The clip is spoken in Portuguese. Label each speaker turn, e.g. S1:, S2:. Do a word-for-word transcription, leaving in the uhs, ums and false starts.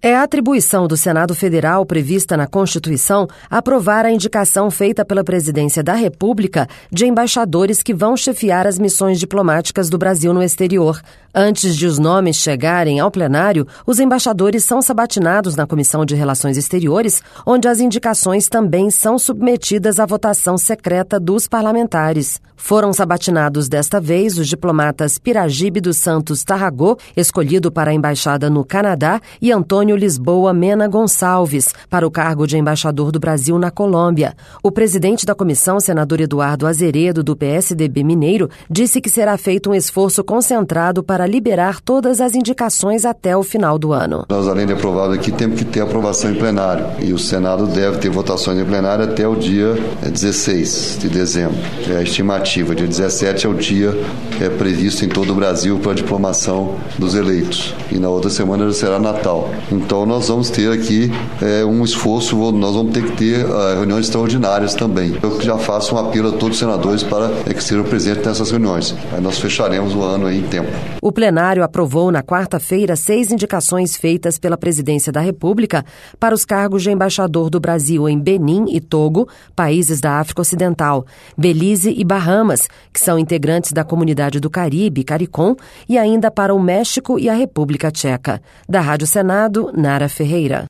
S1: É a atribuição do Senado Federal prevista na Constituição aprovar a indicação feita pela Presidência da República de embaixadores que vão chefiar as missões diplomáticas do Brasil no exterior. Antes de os nomes chegarem ao plenário, os embaixadores são sabatinados na Comissão de Relações Exteriores, onde as indicações também são submetidas à votação secreta dos parlamentares. Foram sabatinados desta vez os diplomatas Piragibe dos Santos Tarragó, escolhido para a embaixada no Canadá, e Antônio Lisboa Mena Gonçalves, para o cargo de embaixador do Brasil na Colômbia. O presidente da comissão, senador Eduardo Azeredo, do P S D B mineiro, disse que será feito um esforço concentrado para liberar todas as indicações até o final do ano.
S2: Nós, além de aprovado aqui, temos que ter aprovação em plenário. E o Senado deve ter votações em plenário até o dia dezesseis de dezembro. É a estimativa. Dia dezessete é o dia é, previsto em todo o Brasil para a diplomação dos eleitos. E na outra semana já será Natal. Então nós vamos ter aqui é, um esforço, nós vamos ter que ter uh, reuniões extraordinárias também. Eu já faço um apelo a todos os senadores para é, que sejam presentes nessas reuniões. Aí nós fecharemos o ano aí em tempo.
S1: O plenário aprovou na quarta-feira seis indicações feitas pela Presidência da República para os cargos de embaixador do Brasil em Benim e Togo, países da África Ocidental, Belize e Bahamas, que são integrantes da Comunidade do Caribe, CARICOM, e ainda para o México e a República Tcheca. Da Rádio Senado, Nara Ferreira.